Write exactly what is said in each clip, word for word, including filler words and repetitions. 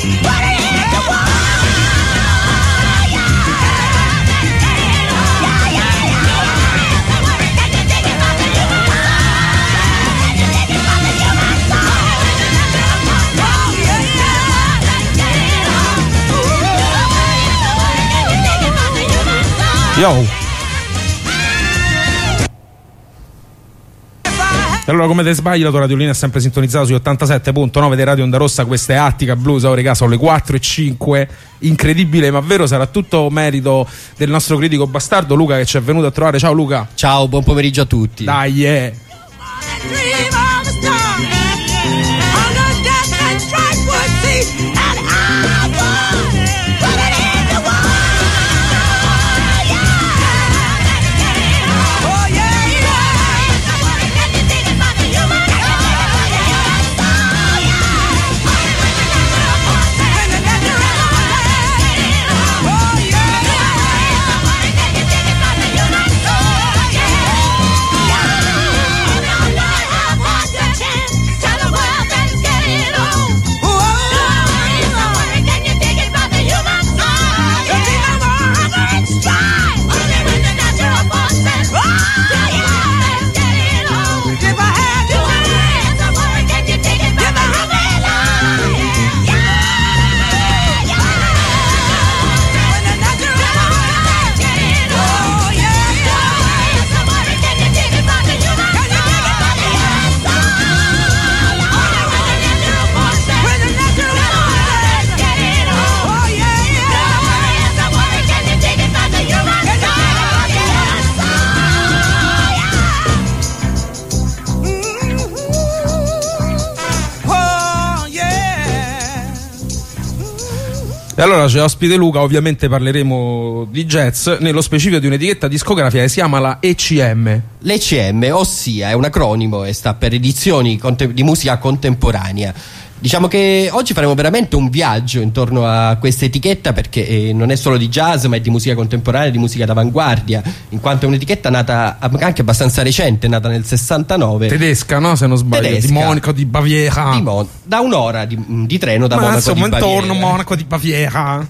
Yo. E allora, come te sbagli, la tua radiolina è sempre sintonizzata sui ottantasette virgola nove di Radio Onda Rossa. Questa è Attica Blues. Oh, regà, sono le quattro e cinque. Incredibile ma vero, sarà tutto merito del nostro critico bastardo Luca, che ci è venuto a trovare. Ciao Luca. Ciao, buon pomeriggio a tutti. Dai, eh. E allora c'è ospite Luca, ovviamente parleremo di jazz, nello specifico di un'etichetta discografica che si chiama la E C M. L'E C M, ossia, è un acronimo e sta per edizioni contem- di musica contemporanea. Diciamo che oggi faremo veramente un viaggio intorno a questa etichetta, perché eh, non è solo di jazz, ma è di musica contemporanea, di musica d'avanguardia, in quanto è un'etichetta nata anche abbastanza recente, nata nel sessantanove. Tedesca, no? Se non sbaglio. Tedesca. Di Monaco di Baviera. Di Mon- da un'ora di, di treno da ma Monaco insomma, di Baviera. intorno Monaco di Baviera.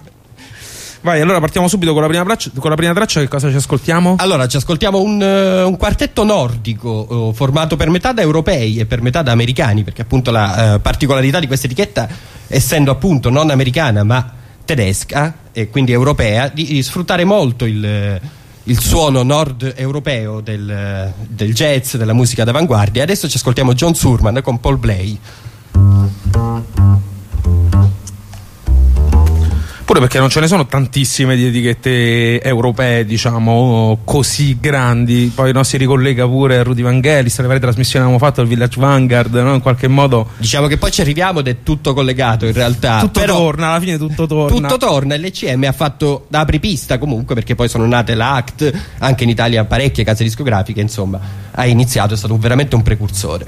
Vai, allora partiamo subito con la prima traccia. Con la prima traccia, che cosa ci ascoltiamo? Allora, ci ascoltiamo un, uh, un quartetto nordico uh, formato per metà da europei e per metà da americani, perché appunto la uh, particolarità di questa etichetta, essendo appunto non americana ma tedesca e quindi europea, di, di sfruttare molto il, il suono nord europeo del, del jazz, della musica d'avanguardia. Adesso ci ascoltiamo John Surman con Paul Bley. Pure perché non ce ne sono tantissime di etichette europee, diciamo, così grandi. Poi no, si ricollega pure a Rudy Vangelis, le varie trasmissioni che abbiamo fatto al Village Vanguard, no? In qualche modo diciamo che poi ci arriviamo ed è tutto collegato in realtà. Tutto Però torna, alla fine tutto torna. Tutto torna, l'E C M ha fatto da apripista comunque, perché poi sono nate l'A C T, anche in Italia parecchie case discografiche, insomma, ha iniziato, è stato un, veramente un precursore.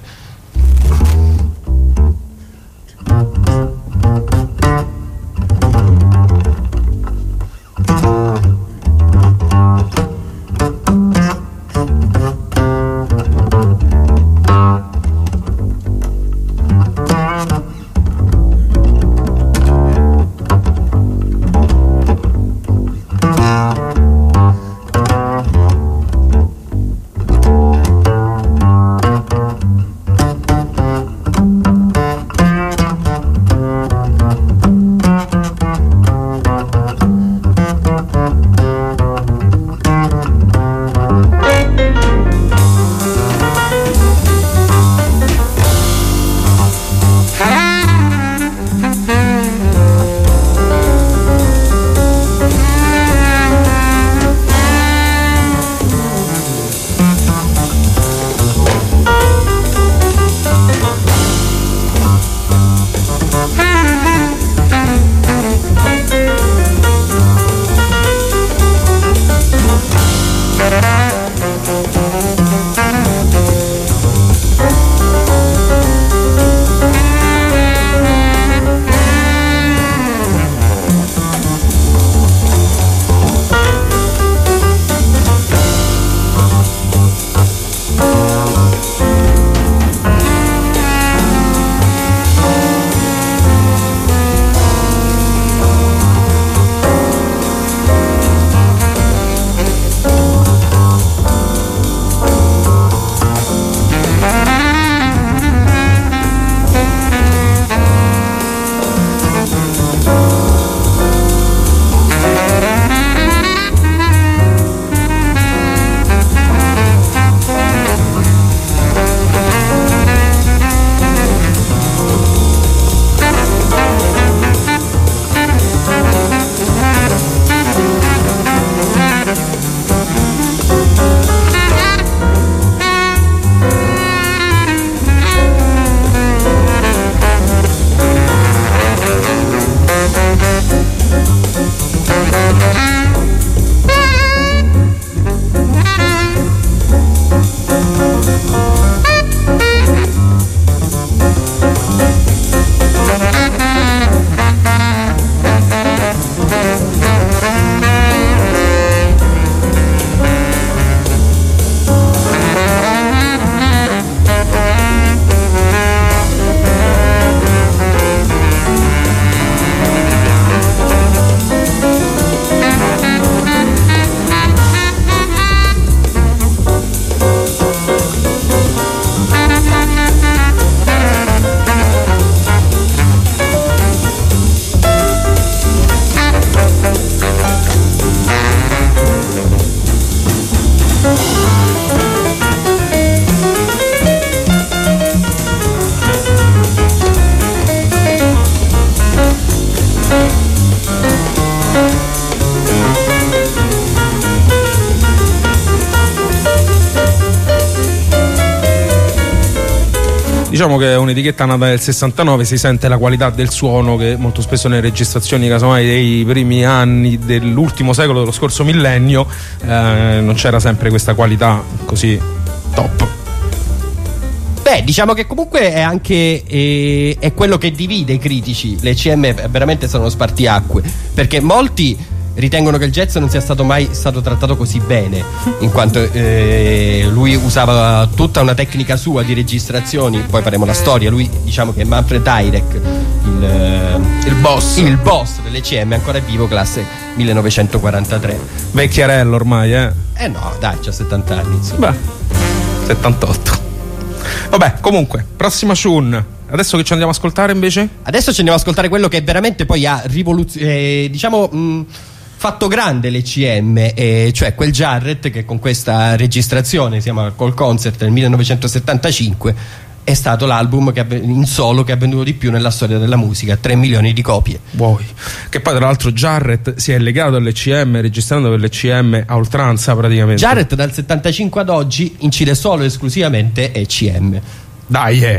Diciamo che è un'etichetta nata nel sessantanove, si sente la qualità del suono che molto spesso nelle registrazioni casomai dei primi anni dell'ultimo secolo, dello scorso millennio, eh, non c'era sempre questa qualità così top. Beh, diciamo che comunque è anche eh, è quello che divide i critici. Le E C M veramente sono spartiacque, perché molti ritengono che il jazz non sia stato mai stato trattato così bene, in quanto eh, lui usava tutta una tecnica sua di registrazioni. Poi faremo la storia. Lui, diciamo che è Manfred Heidech, il, il boss il boss delle E C M, ancora vivo, classe millenovecentoquarantatré. Vecchiarello ormai, eh? Eh no, dai, c'ha settanta anni, insomma. Beh, settantotto. Vabbè, comunque, prossima tune. Adesso che ci andiamo a ascoltare invece? Adesso ci andiamo a ascoltare quello che veramente poi ha rivoluzionato, eh, diciamo, mh, fatto grande le E C M, eh, cioè quel Jarrett che con questa registrazione, siamo al Call Concert del millenovecentosettantacinque, è stato l'album che ha, in solo che ha venduto di più nella storia della musica, tre milioni di copie. Wow. Che poi tra l'altro Jarrett si è legato alle E C M, registrando per le E C M a oltranza praticamente. Jarrett dal settantacinque ad oggi incide solo e esclusivamente E C M. Dai, eh!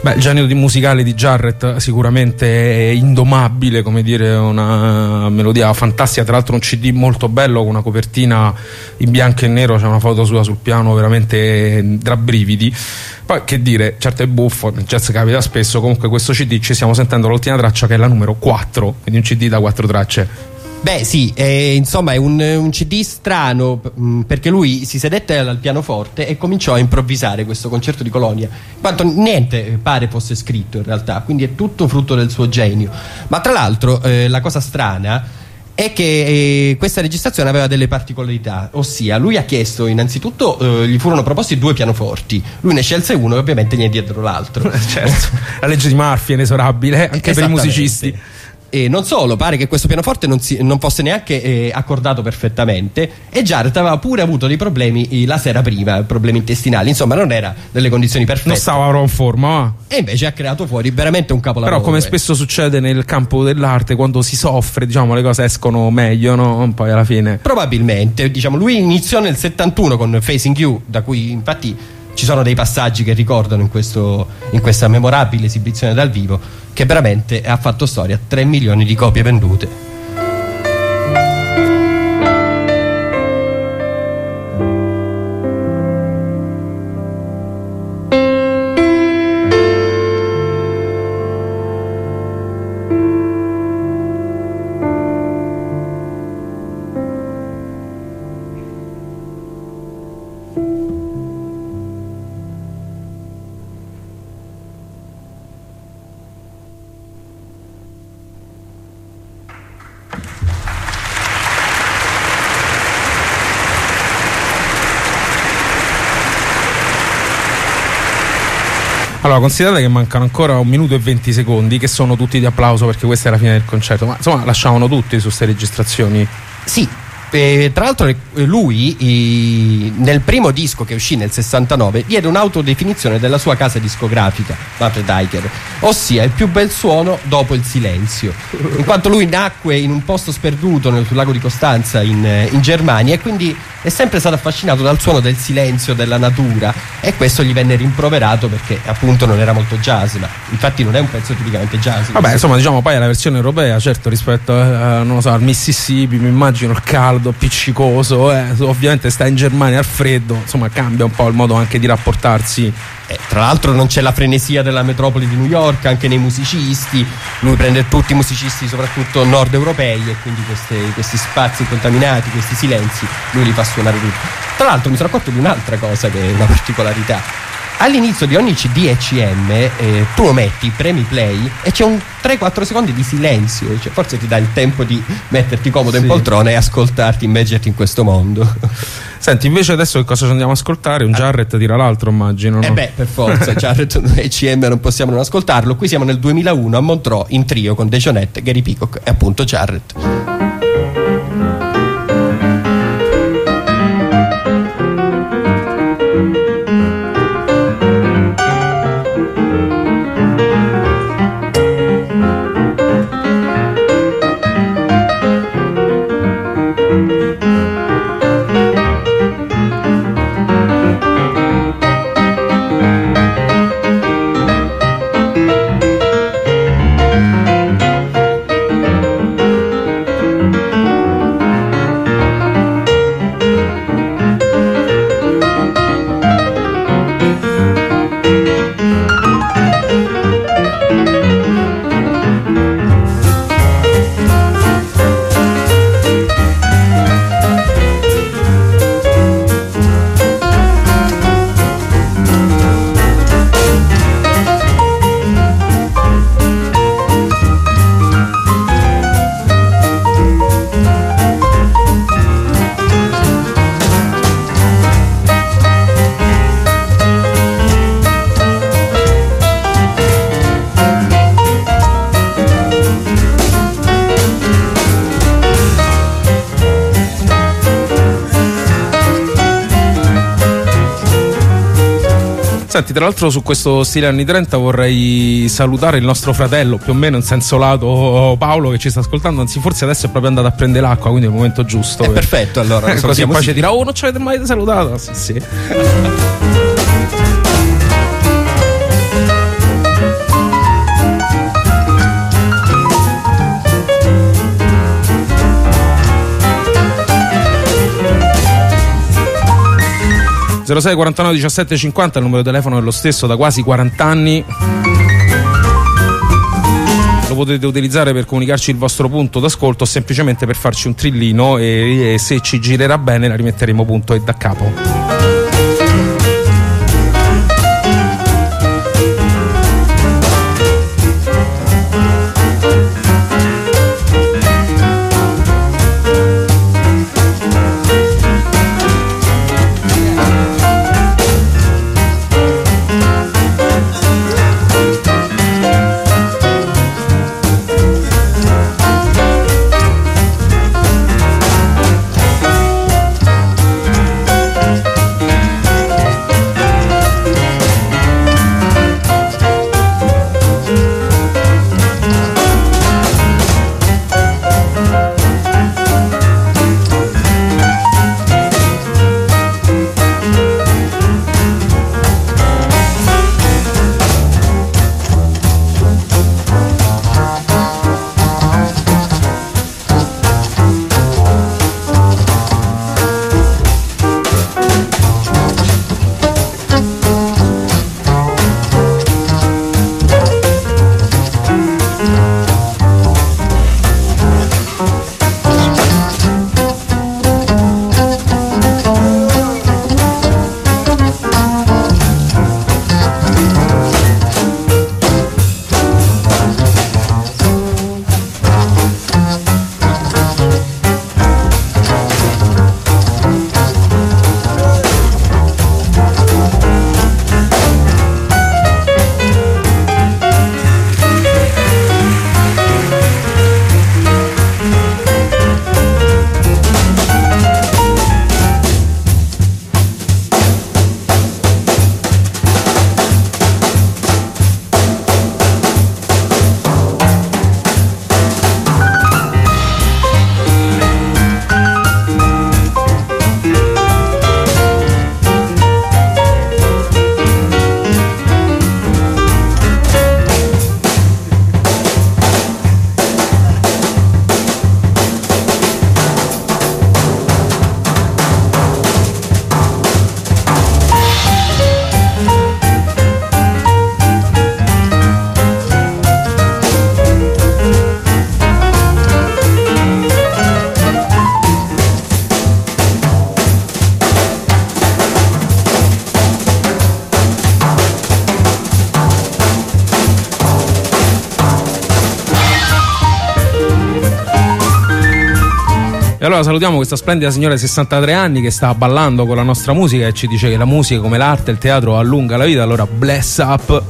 Beh, il genio di musicale di Jarrett sicuramente è indomabile, come dire, una melodia fantastica, tra l'altro un C D molto bello con una copertina in bianco e nero, c'è una foto sua sul piano veramente da brividi. Poi che dire, certo è buffo, nel jazz capita spesso, comunque questo C D ci stiamo sentendo l'ultima traccia che è la numero quattro, quindi un C D da quattro tracce. Beh sì, eh, insomma è un, un C D strano mh, perché lui si sedette al pianoforte e cominciò a improvvisare questo concerto di Colonia, in quanto niente pare fosse scritto in realtà, quindi è tutto frutto del suo genio. Ma tra l'altro eh, la cosa strana è che eh, questa registrazione aveva delle particolarità, ossia lui ha chiesto innanzitutto, eh, gli furono proposti due pianoforti, lui ne scelse uno e ovviamente gli diedero l'altro. Certo, la legge di Murphy è inesorabile anche per i musicisti. E non solo, pare che questo pianoforte non, si, non fosse neanche eh, accordato perfettamente, e Jarrett aveva pure avuto dei problemi eh, la sera prima, problemi intestinali, insomma non era nelle condizioni perfette. Non stava in forma, ma... E invece ha creato fuori veramente un capolavoro. Però come spesso succede nel campo dell'arte, quando si soffre, diciamo, le cose escono meglio, no? Poi alla fine... Probabilmente, diciamo, lui iniziò nel settantuno con Facing You, da cui infatti ci sono dei passaggi che ricordano in, questo, in questa memorabile esibizione dal vivo, che veramente ha fatto storia, tre milioni di copie vendute. Allora, considerate che mancano ancora un minuto e venti secondi, che sono tutti di applauso perché questa è la fine del concerto, ma insomma lasciavano tutti su queste registrazioni. Sì, eh, tra l'altro lui eh, nel primo disco che uscì nel sessantanove diede un'autodefinizione della sua casa discografica, Manfred Eicher, ossia il più bel suono dopo il silenzio, in quanto lui nacque in un posto sperduto nel, sul lago di Costanza in, in Germania, e quindi è sempre stato affascinato dal suono del silenzio, della natura, e questo gli venne rimproverato perché appunto non era molto jazz, ma infatti non è un pezzo tipicamente jazz. Vabbè, insomma, diciamo poi è la versione europea, certo, rispetto a, non lo so, al Mississippi, mi immagino il caldo appiccicoso, eh, ovviamente sta in Germania al freddo, insomma cambia un po' il modo anche di rapportarsi. Eh, tra l'altro non c'è la frenesia della metropoli di New York anche nei musicisti, lui prende tutti i musicisti soprattutto nord europei, e quindi queste, questi spazi contaminati, questi silenzi, lui li fa suonare tutti. Tra l'altro mi sono accorto di un'altra cosa che è una particolarità: all'inizio di ogni C D E C M eh, tu lo metti, premi play e c'è un tre quattro secondi di silenzio, cioè forse ti dà il tempo di metterti comodo sì. in poltrona e ascoltarti, immergerti in questo mondo. Senti, invece adesso che cosa ci andiamo a ascoltare? Un Jarrett tira l'altro, immagino, no? Eh beh, per forza, Jarrett E C M non possiamo non ascoltarlo. Qui siamo nel duemilauno a Montreux in trio con Dejonette, Gary Peacock e appunto Jarrett. Senti, tra l'altro su questo stile anni trenta vorrei salutare il nostro fratello, più o meno in senso lato, Paolo, che ci sta ascoltando, anzi forse adesso è proprio andato a prendere l'acqua, quindi è il momento giusto. È per... perfetto, allora. Eh, così poi ci dirà, oh, non ci avete mai salutato? Sì, sì. zero sei quarantanove diciassette cinquanta, il numero di telefono è lo stesso da quasi quaranta anni. Lo potete utilizzare per comunicarci il vostro punto d'ascolto o semplicemente per farci un trillino e, e se ci girerà bene la rimetteremo punto e da capo. E allora salutiamo questa splendida signora di sessantatré anni che sta ballando con la nostra musica e ci dice che la musica, come l'arte e il teatro, allunga la vita. Allora bless up.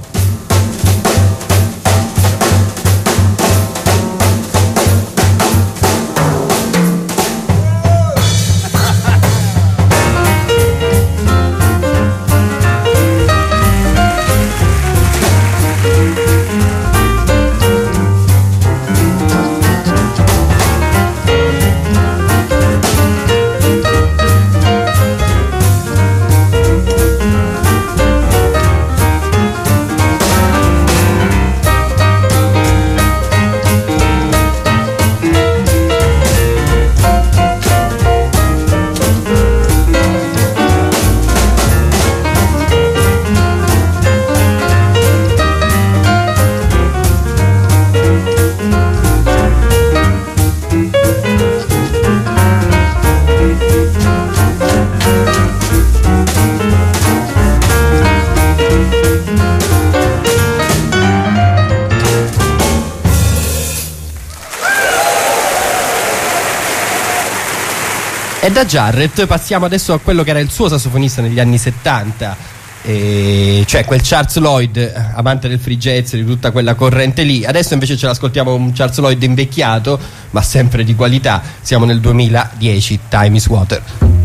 E da Jarrett passiamo adesso a quello che era il suo sassofonista negli anni settanta, e cioè quel Charles Lloyd, amante del free jazz, di tutta quella corrente lì. Adesso invece ce l'ascoltiamo un Charles Lloyd invecchiato, ma sempre di qualità. Siamo nel duemiladieci, Time is Water.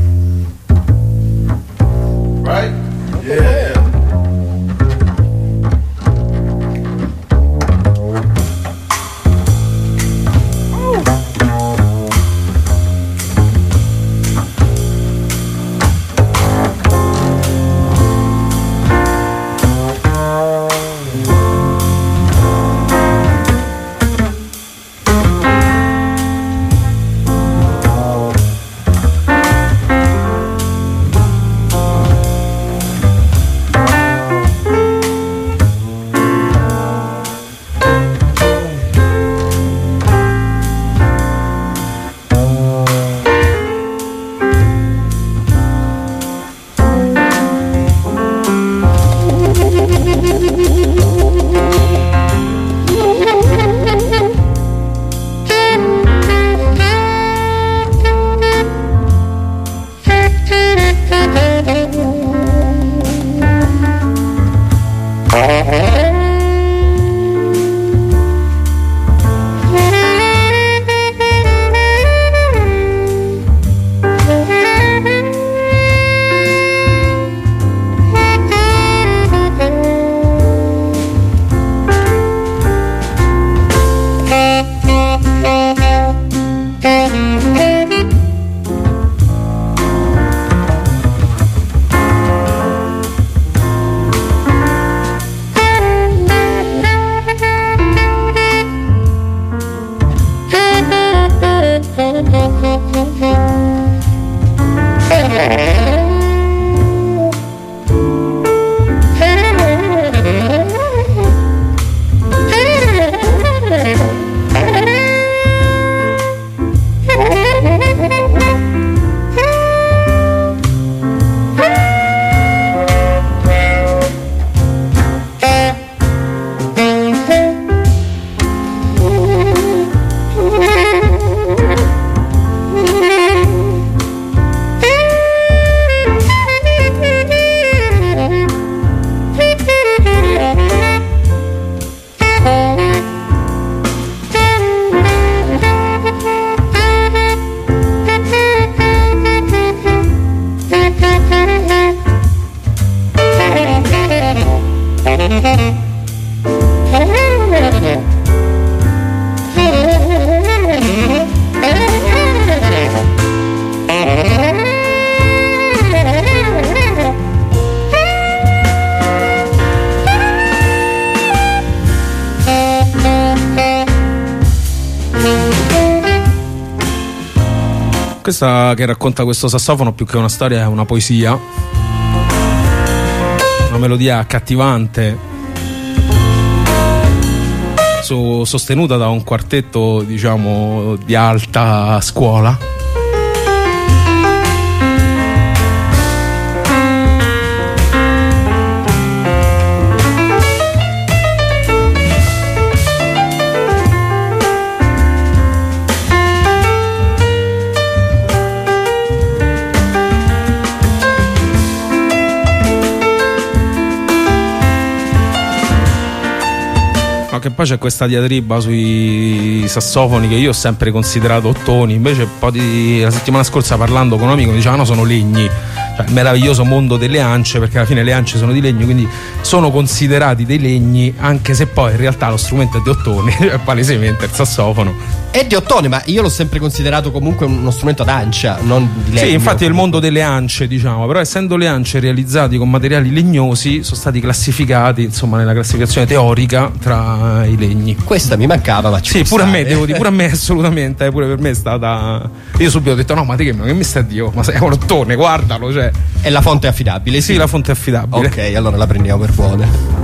Right? Yeah. Questa che racconta questo sassofono più che una storia è una poesia, una melodia accattivante, so, sostenuta da un quartetto, diciamo, di alta scuola. Che poi c'è questa diatriba sui sassofoni che io ho sempre considerato ottoni, invece un po' di la settimana scorsa parlando con un amico mi diceva no, sono legni, cioè il meraviglioso mondo delle ance, perché alla fine le ance sono di legno, quindi sono considerati dei legni, anche se poi in realtà lo strumento è di ottone, cioè palesemente il sassofono è di ottone, ma io l'ho sempre considerato comunque uno strumento ad ancia, non di legno. Sì, infatti è il mondo delle ance, diciamo, però essendo le ance realizzati con materiali legnosi sono stati classificati, insomma, nella classificazione teorica tra i legni. Questa mi mancava, ma ci sì, pure stare. a me, devo dire, pure a me assolutamente, eh, pure per me è stata. Io subito ho detto no, ma te che, che mi sta a dire? Ma sei un ottone, guardalo, cioè. E la fonte è affidabile? Sì, sì, la fonte è affidabile. Ok, allora la prendiamo per buona.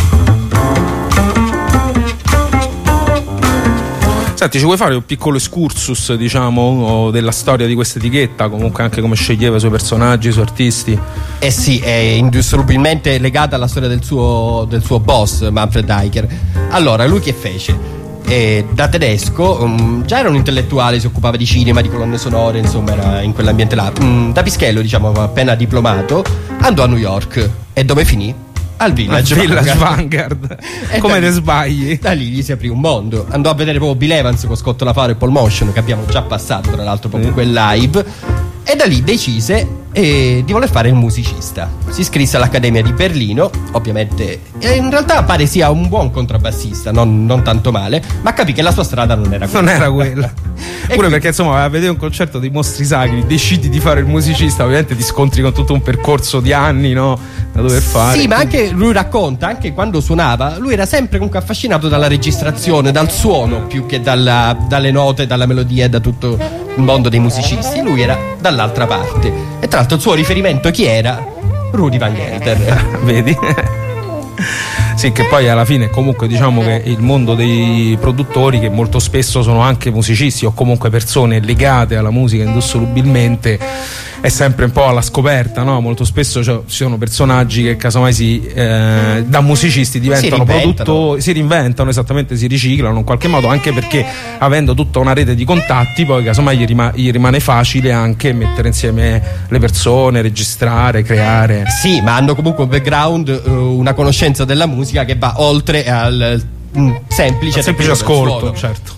Senti, ci vuoi fare un piccolo excursus, diciamo, della storia di questa etichetta, comunque anche come sceglieva i suoi personaggi, i suoi artisti? Eh sì, è indissolubilmente legata alla storia del suo, del suo boss, Manfred Eicher. Allora, lui che fece? Eh, da tedesco, um, già era un intellettuale, si occupava di cinema, di colonne sonore, insomma era in quell'ambiente là. Um, da pischello, diciamo, appena diplomato, andò a New York. E dove finì? Al Village, Al Village Vanguard, Vanguard. Come te sbagli? Da lì gli si aprì un mondo. Andò a vedere proprio Bill Evans con Scott LaFaro e Paul Motion, che abbiamo già passato tra l'altro proprio quel live. E da lì decise eh, di voler fare il musicista. Si iscrisse all'Accademia di Berlino, ovviamente, e in realtà pare sia un buon contrabbassista, non, non tanto male, ma capì che la sua strada non era quella. Non era quella. Pure quindi, perché insomma, a vedere un concerto dei Mostri Sacri, decidi di fare il musicista, ovviamente ti scontri con tutto un percorso di anni, no? Da dover fare. Sì, ma anche lui racconta, anche quando suonava, lui era sempre comunque affascinato dalla registrazione, dal suono, più che dalla, dalle note, dalla melodia e da tutto il mondo dei musicisti. Lui era dall'altra parte. E tra l'altro il suo riferimento chi era? Rudy Van Gelder. Vedi? Sì, che poi alla fine comunque diciamo che il mondo dei produttori, che molto spesso sono anche musicisti o comunque persone legate alla musica indissolubilmente, è sempre un po' alla scoperta, no? Molto spesso cioè, ci sono personaggi che casomai si eh, da musicisti diventano produttori, si reinventano, esattamente, si riciclano in qualche modo, anche perché avendo tutta una rete di contatti poi casomai gli, rima- gli rimane facile anche mettere insieme le persone, registrare, creare. Sì, ma hanno comunque un background, una conoscenza della musica che va oltre al semplice, al semplice ascolto, certo.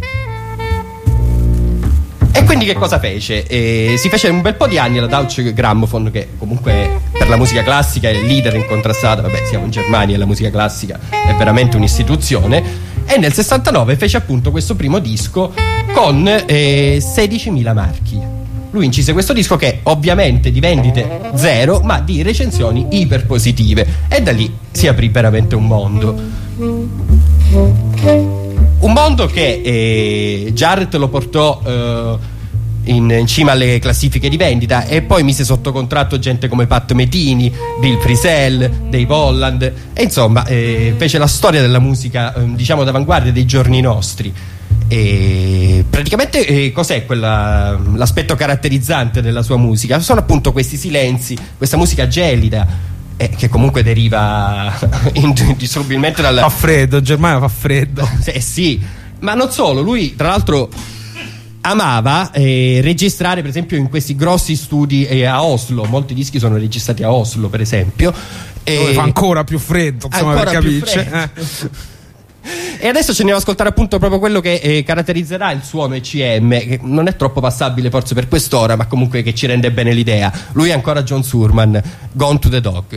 E quindi che cosa fece? Eh, si fece un bel po' di anni alla Deutsche Grammophon, che comunque per la musica classica è il leader incontrastato. Vabbè, siamo in Germania e la musica classica è veramente un'istituzione. E nel sessantanove fece appunto questo primo disco con eh, sedicimila marchi. Lui incise questo disco che ovviamente di vendite zero, ma di recensioni iper positive. E da lì si aprì veramente un mondo. Un mondo che eh, Jarrett lo portò eh, in, in cima alle classifiche di vendita, e poi mise sotto contratto gente come Pat Metini, Bill Frisell, Dave Holland, e insomma eh, fece la storia della musica, eh, diciamo d'avanguardia dei giorni nostri. E praticamente eh, cos'è quella, l'aspetto caratterizzante della sua musica? Sono appunto questi silenzi, questa musica gelida, Eh, che comunque deriva indissolubilmente dal... Fa freddo, in Germania fa freddo. Eh sì, ma non solo, lui tra l'altro amava eh, registrare per esempio in questi grossi studi eh, a Oslo. Molti dischi sono registrati a Oslo, per esempio, e... dove fa ancora più freddo, insomma, per capirci. Eh. E adesso ci andiamo ad ascoltare appunto proprio quello che eh, caratterizzerà il suono E C M, che non è troppo passabile forse per quest'ora, ma comunque che ci rende bene l'idea. Lui è ancora John Surman, Gone to the Dog.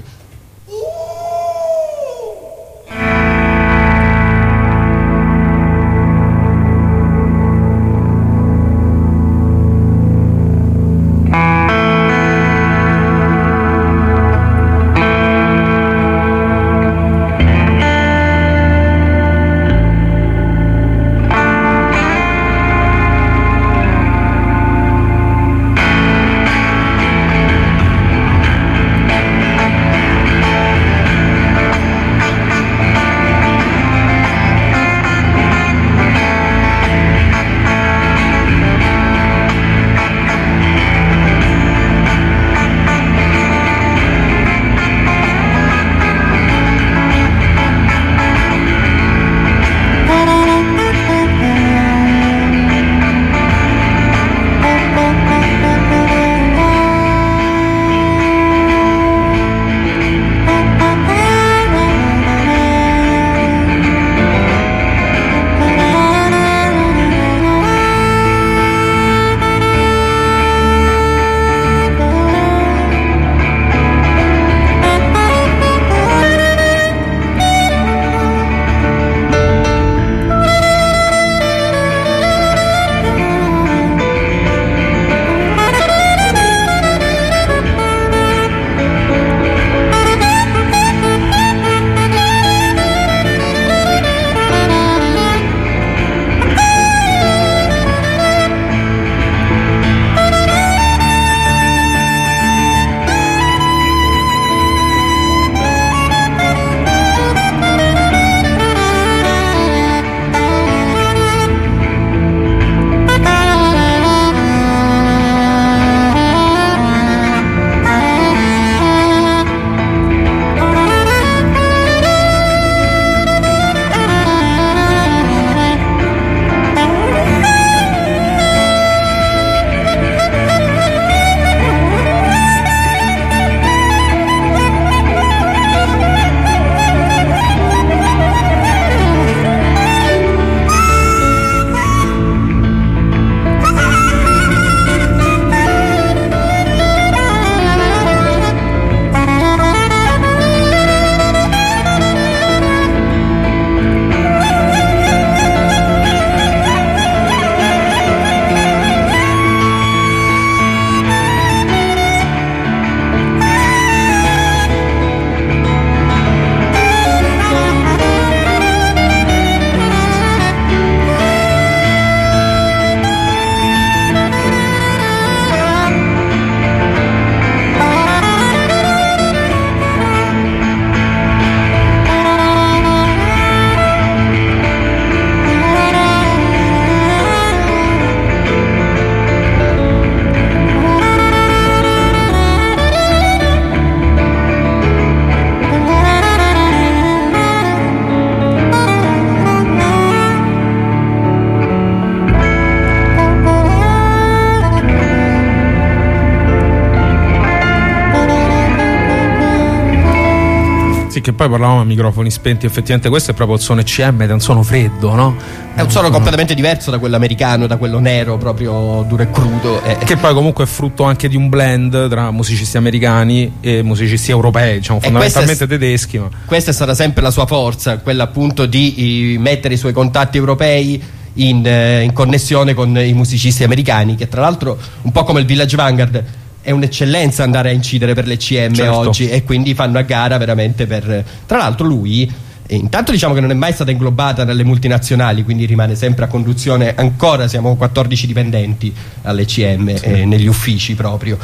Sì, che poi parlavamo a microfoni spenti, effettivamente questo è proprio il suono E C M ed è un suono freddo, no? È un suono completamente diverso da quello americano, da quello nero, proprio duro e crudo. E... Che poi comunque è frutto anche di un blend tra musicisti americani e musicisti europei, diciamo fondamentalmente è, tedeschi. Ma... Questa è stata sempre la sua forza, quella appunto di i, mettere i suoi contatti europei in, eh, in connessione con i musicisti americani, che tra l'altro, un po' come il Village Vanguard, è un'eccellenza andare a incidere per l'E C M, certo, oggi, e quindi fanno a gara veramente per... Tra l'altro lui, intanto diciamo che non è mai stata inglobata dalle multinazionali, quindi rimane sempre a conduzione, ancora siamo quattordici dipendenti all'E C M, sì, eh, negli uffici proprio.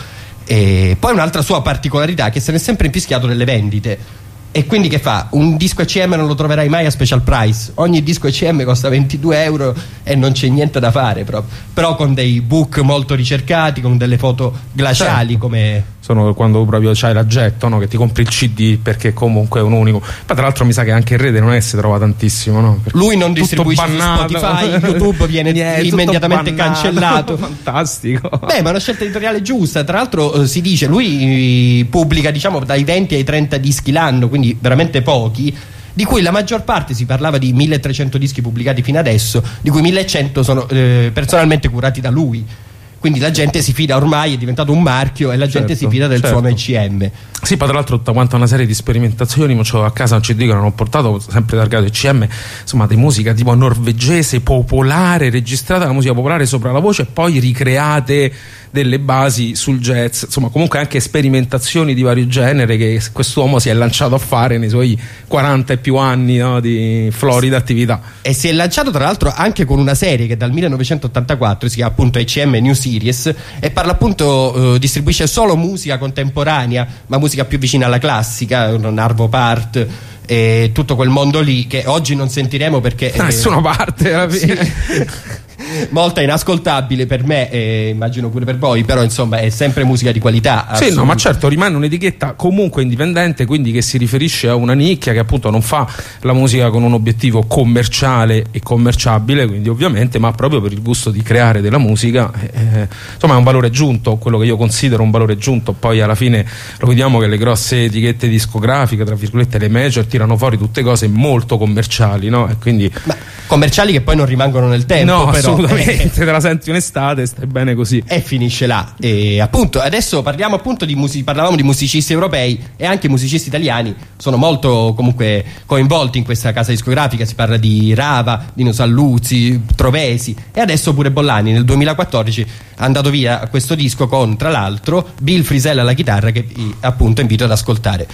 E poi un'altra sua particolarità è che se ne è sempre infischiato delle vendite. E quindi che fa? Un disco E C M non lo troverai mai a special price. Ogni disco E C M costa ventidue euro e non c'è niente da fare proprio. Però con dei book molto ricercati, con delle foto glaciali, certo, come... Sono quando proprio c'hai l'aggetto, no? Che ti compri il C D perché comunque è un unico. Poi tra l'altro mi sa che anche in rete non è che si trova tantissimo, no? Perché lui non distribuisce su Spotify, YouTube viene Niente, immediatamente cancellato. Fantastico. Beh, ma è una scelta editoriale giusta. Tra l'altro eh, si dice, lui eh, pubblica diciamo dai venti ai trenta dischi l'anno, quindi veramente pochi, di cui la maggior parte, si parlava di milletrecento dischi pubblicati fino adesso, di cui millecento sono eh, personalmente curati da lui. Quindi la gente si fida, ormai è diventato un marchio e la gente, certo, si fida del, certo, suono E C M. Sì, poi tra l'altro tutta quanta una serie di sperimentazioni, ma c'ho a casa un C D che non ho portato, sempre targato E C M, insomma, di musica tipo norvegese, popolare, registrata la musica popolare sopra la voce e poi ricreate delle basi sul jazz, insomma comunque anche sperimentazioni di vario genere che quest'uomo si è lanciato a fare nei suoi quaranta e più anni, no, di florida attività. E si è lanciato tra l'altro anche con una serie che dal millenovecentottantaquattro si chiama appunto E C M New Series e parla appunto, eh, distribuisce solo musica contemporanea, ma musica più vicina alla classica, un Arvo Part e tutto quel mondo lì che oggi non sentiremo perché da nessuna eh, parte alla fine. Sì. Molta inascoltabile per me e immagino pure per voi, però insomma è sempre musica di qualità. Sì, no, ma certo rimane un'etichetta comunque indipendente, quindi che si riferisce a una nicchia che appunto non fa la musica con un obiettivo commerciale e commerciabile, quindi ovviamente, ma proprio per il gusto di creare della musica, eh, insomma è un valore aggiunto, quello che io considero un valore aggiunto. Poi alla fine lo vediamo che le grosse etichette discografiche, tra virgolette le major, tirano fuori tutte cose molto commerciali, no? E quindi ma commerciali che poi non rimangono nel tempo, no, però assolutamente, te la senti un'estate, stai bene così e finisce là. E appunto adesso parliamo appunto di music- parlavamo di musicisti europei e anche musicisti italiani sono molto comunque coinvolti in questa casa discografica. Si parla di Rava, Dino Salluzzi, Trovesi e adesso pure Bollani nel duemilaquattordici è andato via questo disco con tra l'altro Bill Frisell alla chitarra, che appunto invito ad ascoltare.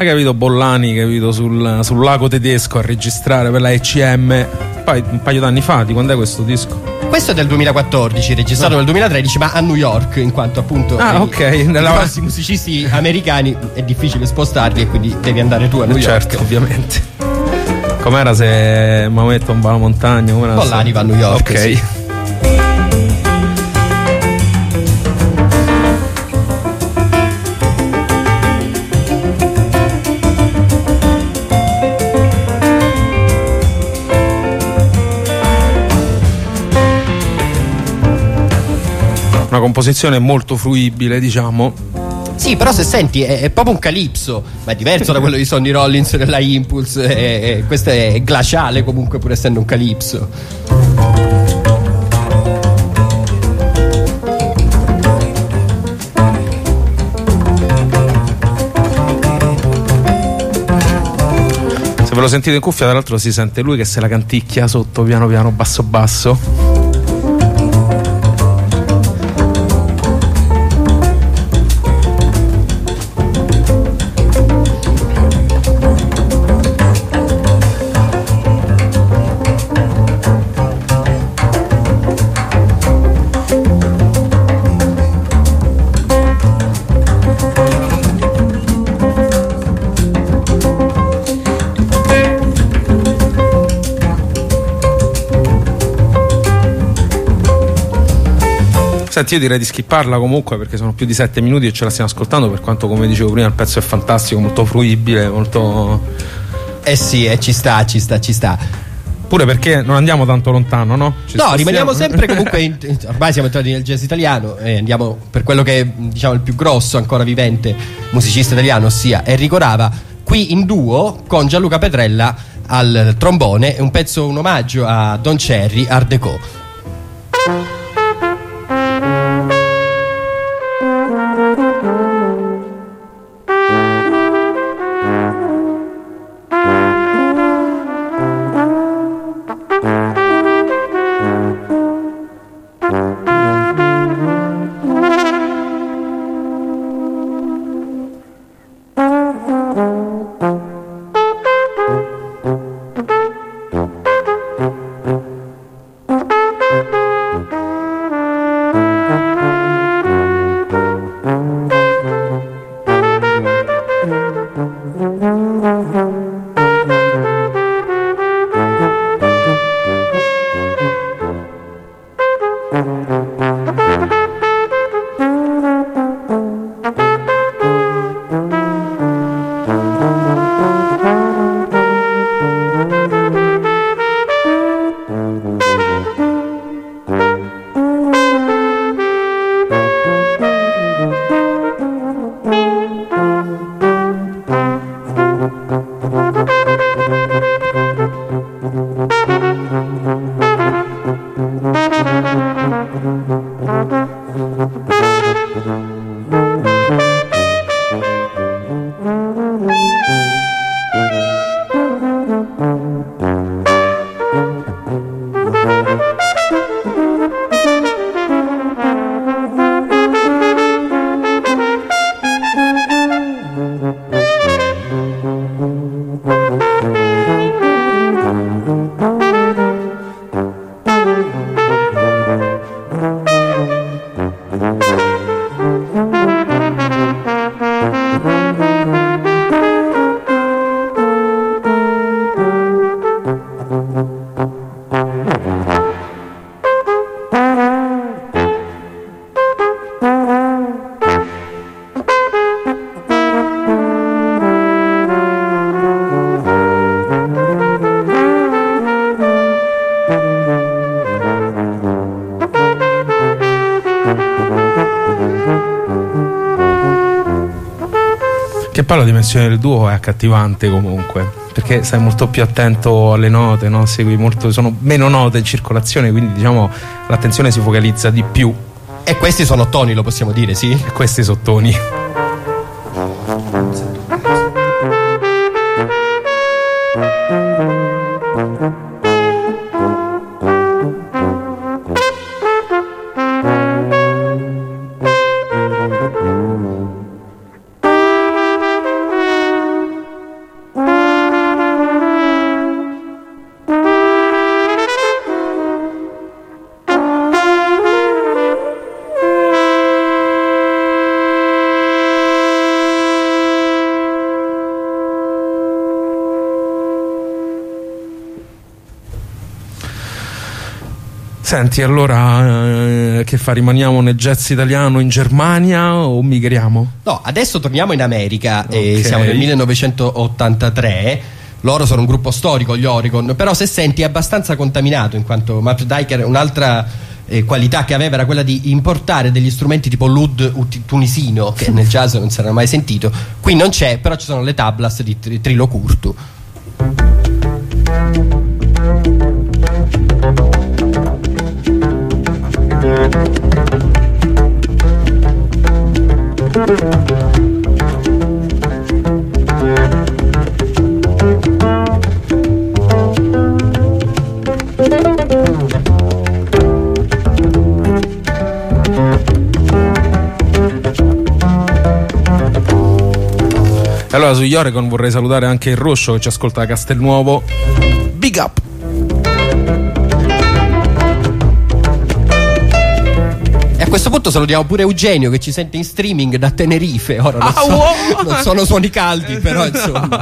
capito, Bollani, capito, sul, sul lago tedesco a registrare per la E C M. Poi un paio d'anni fa, di quando è questo disco? Questo è del duemilaquattordici, registrato nel duemilatredici, ma a New York, in quanto appunto ah, i, ok. Nella... i grossi musicisti americani è difficile spostarli e quindi devi andare tu a New York. Certo, ovviamente. Com'era se Maometto va alla montagna? Com'era Bollani va a New York. Ok. Sì. Una composizione molto fruibile, diciamo. Sì, però se senti è, è proprio un calipso, ma è diverso da quello di Sonny Rollins nella Impulse, è, è, questo è glaciale comunque pur essendo un calipso. Se ve lo sentite in cuffia, tra l'altro si sente lui che se la canticchia sotto piano piano, basso basso. Senti, io direi di skipparla comunque perché sono più di sette minuti e ce la stiamo ascoltando, per quanto, come dicevo prima, il pezzo è fantastico, molto fruibile, molto... Eh sì, eh, ci sta, ci sta, ci sta. Pure perché non andiamo tanto lontano, no? Ci no, rimaniamo sempre comunque in, ormai siamo entrati nel jazz italiano e andiamo per quello che è, diciamo, il più grosso ancora vivente musicista italiano, ossia Enrico Rava, qui in duo con Gianluca Petrella al trombone. È un pezzo, un omaggio a Don Cherry, Art Deco. Che poi la dimensione del duo è accattivante comunque, perché stai molto più attento alle note, no? Segui molto, sono meno note in circolazione, quindi diciamo l'attenzione si focalizza di più. E questi sono toni, lo possiamo dire, sì? E questi sono toni. Senti, allora eh, che fa? Rimaniamo nel jazz italiano in Germania o migriamo? No, adesso torniamo in America, okay. E siamo nel millenovecentottantatré. Loro sono un gruppo storico, gli Oregon, però se senti è abbastanza contaminato, in quanto Matt Diker un'altra eh, qualità che aveva era quella di importare degli strumenti tipo l'oud tunisino, che nel jazz non si era mai sentito. Qui non c'è, però ci sono le tablas di tri- Trilo Curtu. Allora sugli Oregon vorrei salutare anche il Roscio che ci ascolta da Castelnuovo. Big up! E a questo punto salutiamo pure Eugenio che ci sente in streaming da Tenerife. Ora non, ah, so, wow. non sono suoni caldi, però insomma.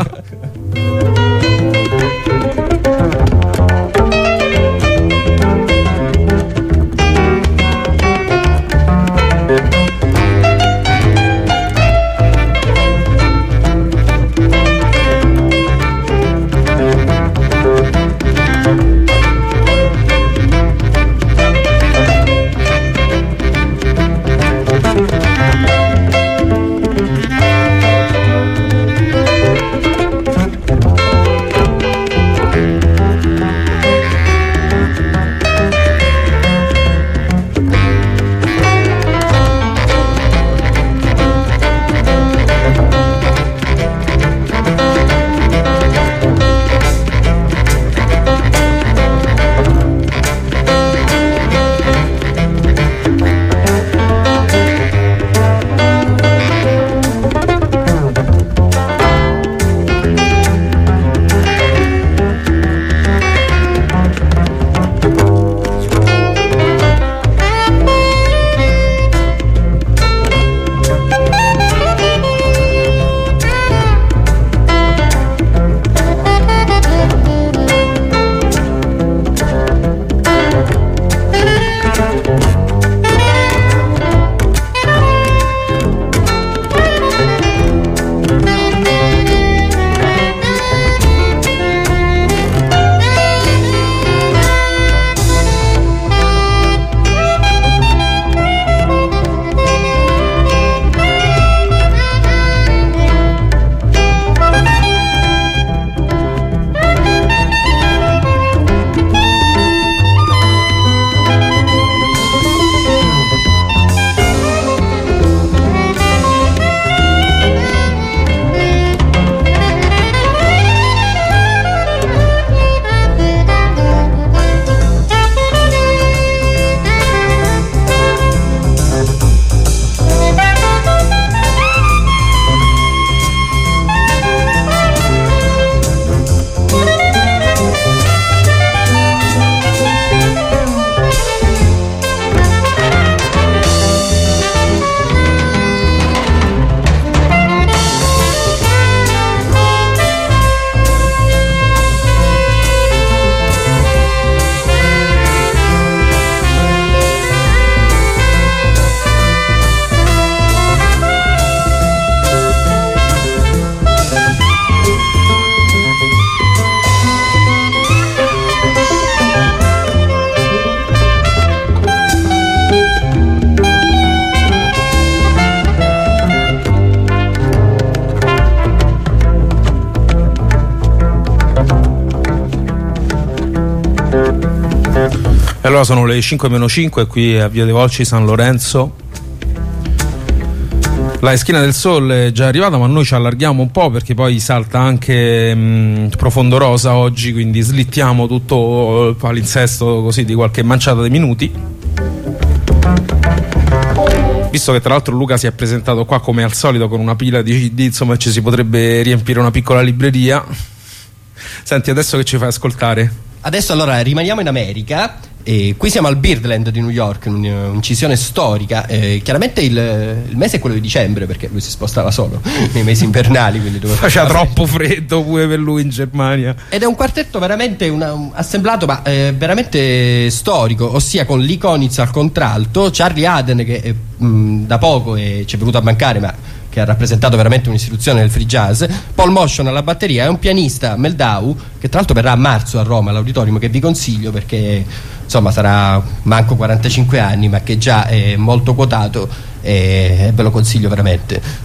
Allora sono le cinque meno cinque qui a Via dei Volci San Lorenzo. La Eschina del Sole è già arrivata, ma noi ci allarghiamo un po' perché poi salta anche mh, Profondo Rosa oggi, quindi slittiamo tutto il palinsesto così di qualche manciata di minuti. Visto che tra l'altro Luca si è presentato qua come al solito con una pila di C D, insomma ci si potrebbe riempire una piccola libreria. Senti, adesso che ci fai ascoltare? Adesso allora rimaniamo in America E qui siamo al Birdland di New York, un'incisione storica. Eh, chiaramente il, il mese è quello di dicembre, perché lui si spostava solo nei mesi invernali, quindi faceva troppo freddo pure per lui in Germania. Ed è un quartetto veramente una, un assemblato, ma eh, veramente storico, ossia con Lee Konitz al contralto, Charlie Haden che eh, mh, da poco eh, ci è venuto a mancare, ma che ha rappresentato veramente un'istituzione del free jazz, Paul Motion alla batteria e un pianista, Meldau, che tra l'altro verrà a marzo a Roma all'auditorium, che vi consiglio perché insomma sarà manco quarantacinque anni, ma che già è molto quotato e ve lo consiglio veramente.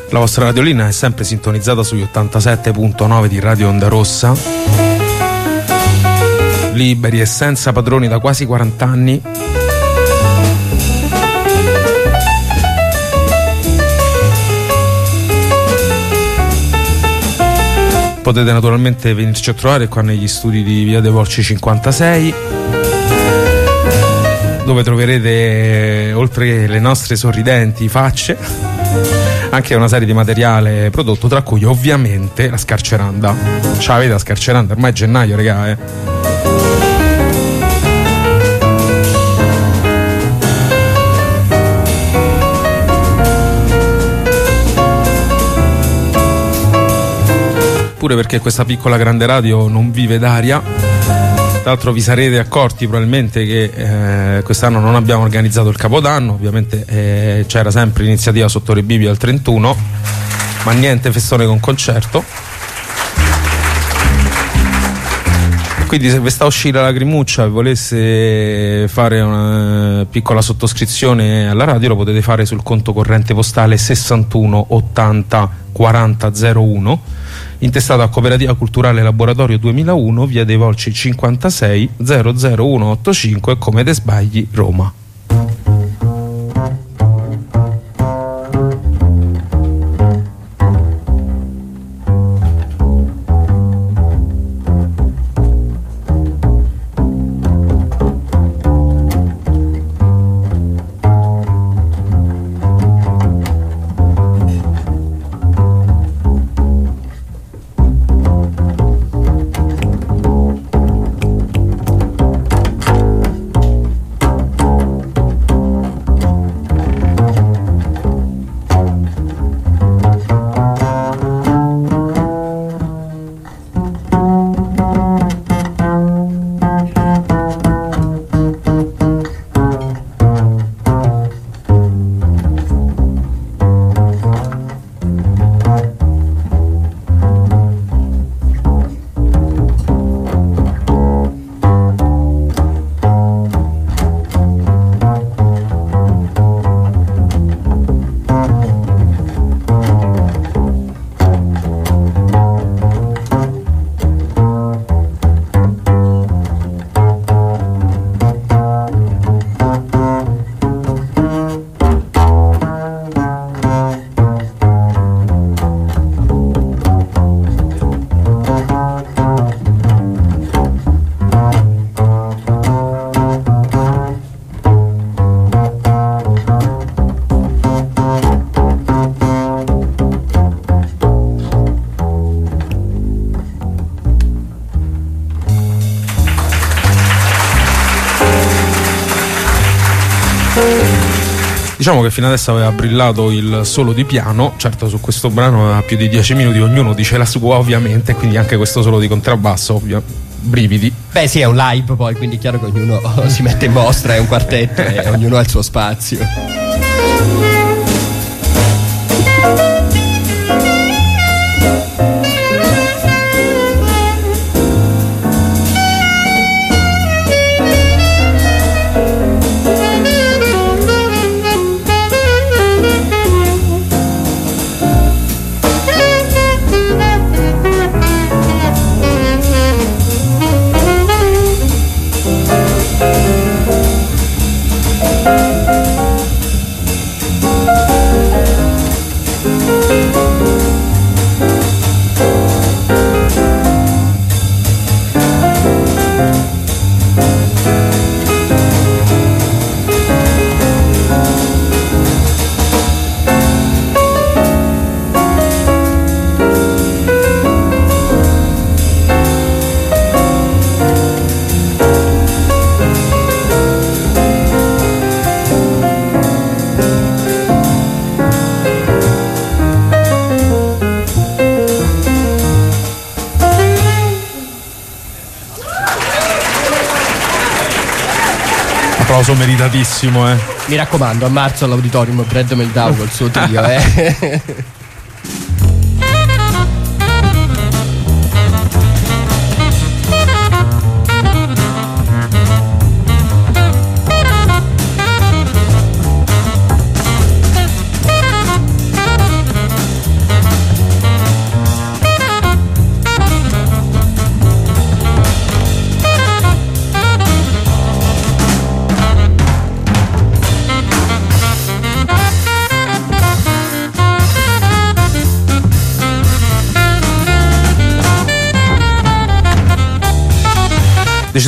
La vostra radiolina è sempre sintonizzata sugli ottantasette virgola nove di Radio Onda Rossa, liberi e senza padroni da quasi quaranta anni. Potete naturalmente venirci a trovare qua negli studi di Via dei Volsci cinquantasei, dove troverete, oltre le nostre sorridenti facce, anche una serie di materiale prodotto, tra cui ovviamente la scarceranda. Ce l'avete la scarceranda? Ormai è gennaio, regà, eh. Pure perché questa piccola grande radio non vive d'aria. Tra l'altro vi sarete accorti probabilmente che eh, quest'anno non abbiamo organizzato il Capodanno, ovviamente eh, c'era sempre l'iniziativa sotto le Bibbie al trentuno, ma niente festone con concerto. Quindi se vi sta a uscire la lacrimuccia e volesse fare una piccola sottoscrizione alla radio, lo potete fare sul conto corrente postale sessantuno ottanta quaranta zero uno, intestato a Cooperativa Culturale Laboratorio duemilauno, Via dei Volsci cinquantasei, zero zero uno otto cinque, come te sbagli, Roma. Diciamo che fino adesso aveva brillato il solo di piano, certo su questo brano aveva più di dieci minuti, ognuno dice la sua ovviamente, quindi anche questo solo di contrabbasso, ovvio, brividi. Beh sì, è un live poi, quindi è chiaro che ognuno si mette in mostra, è un quartetto e ognuno ha il suo spazio. Applauso meritatissimo, eh. Mi raccomando, a marzo all'auditorium Brad Meldau col suo trio, eh.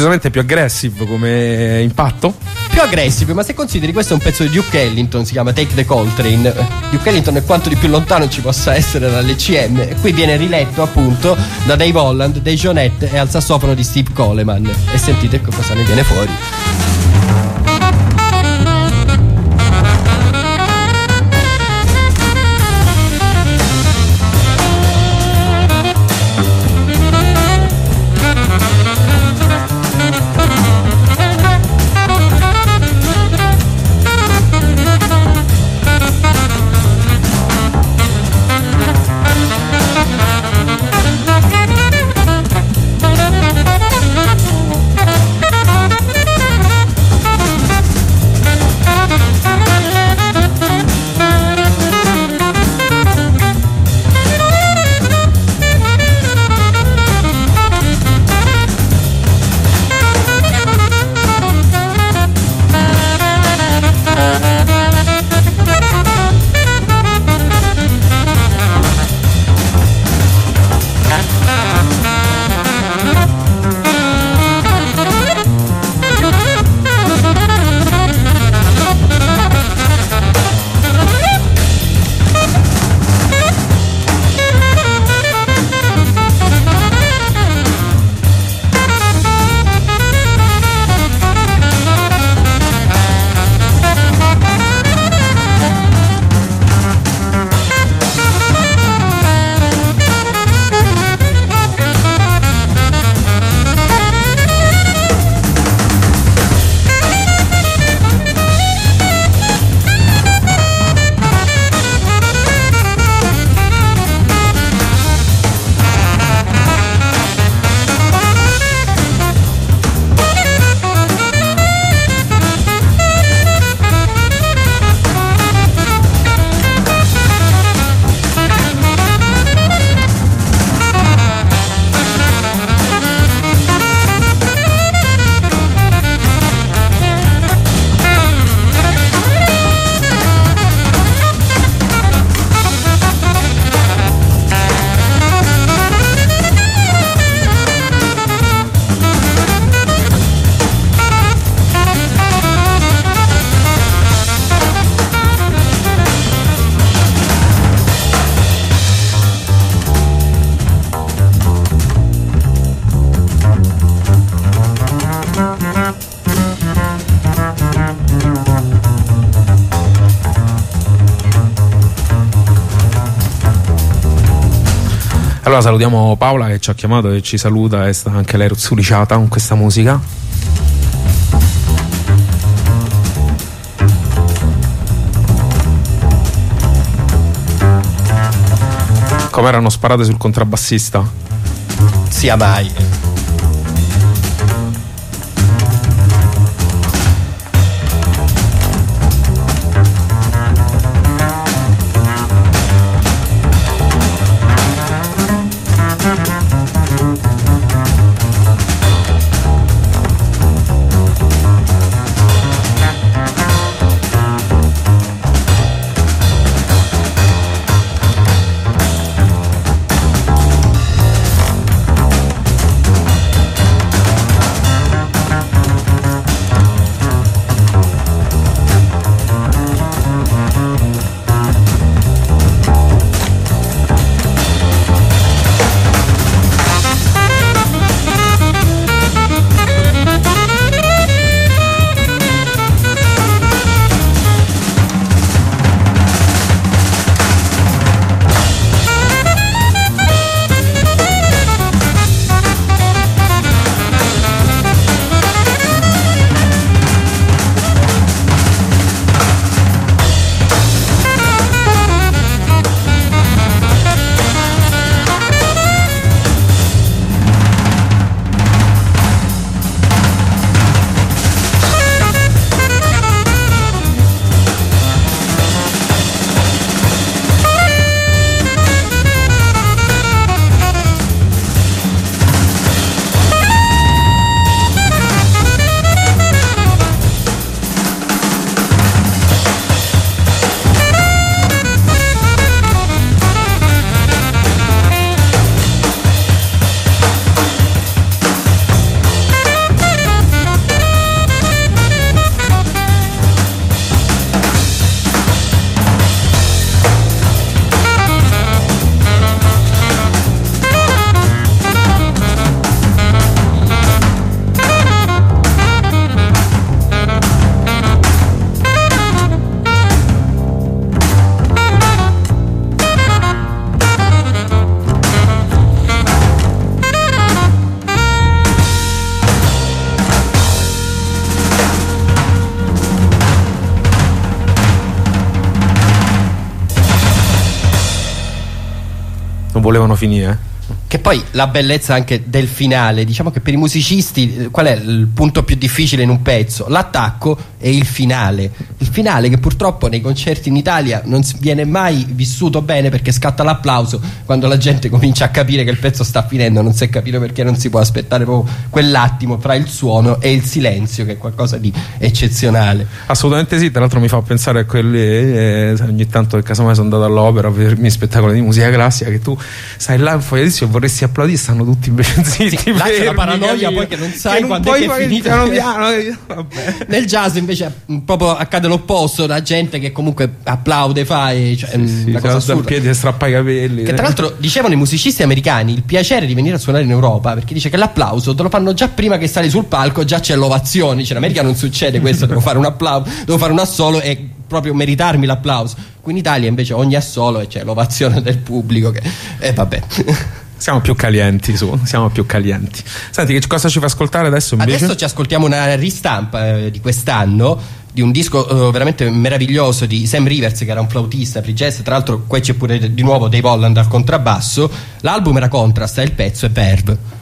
decisamente più aggressive come impatto. Più aggressive, ma se consideri questo è un pezzo di Duke Ellington, si chiama Take the Coltrane. Duke Ellington è quanto di più lontano ci possa essere dall'E C M, e qui viene riletto appunto da Dave Holland, Dave Jonette e al sassofono di Steve Coleman, e sentite cosa ne viene fuori. Allora salutiamo Paola che ci ha chiamato e ci saluta, e sta anche lei ruzzuliciata con questa musica. Come erano sparate sul contrabbassista? Sia mai. non volevano finire. Che poi la bellezza anche del finale, diciamo che per i musicisti qual è il punto più difficile in un pezzo? L'attacco e il finale. Il finale che purtroppo nei concerti in Italia non viene mai vissuto bene, perché scatta l'applauso quando la gente comincia a capire che il pezzo sta finendo, non si è capito perché non si può aspettare proprio quell'attimo fra il suono e il silenzio, che è qualcosa di eccezionale. Assolutamente sì, tra l'altro mi fa pensare a quelli, eh, ogni tanto che casomai sono andato all'opera a vedermi spettacoli di musica classica, che tu stai là in fogliatissimo e vorresti applaudire, stanno tutti invece zitti, sì, là c'è la paranoia, capito? poi che non sai che quando non è che è finito. piano piano, vabbè. Nel jazz invece proprio accade l'opposto, la gente che comunque applaude, fa e, cioè, sì, sì, una cosa assurda. piedi e strappa i capelli, che tra l'altro dicevano i musicisti americani il piacere di venire a suonare in Europa, perché dice che l'applauso te lo fanno già prima che sali sul palco, già c'è l'ovazione. Dice in America non succede questo, devo fare un applauso, devo fare un assolo e proprio meritarmi l'applauso. Qui in Italia invece ogni assolo e c'è l'ovazione del pubblico che... e vabbè. Siamo più calienti, su, siamo più calienti. Senti, che cosa ci fa ascoltare adesso invece? Adesso ci ascoltiamo una ristampa eh, di quest'anno di un disco eh, veramente meraviglioso di Sam Rivers, che era un flautista free jazz. Tra l'altro qui c'è pure di nuovo Dave Holland al contrabbasso. L'album era Contrast e il pezzo è Verve.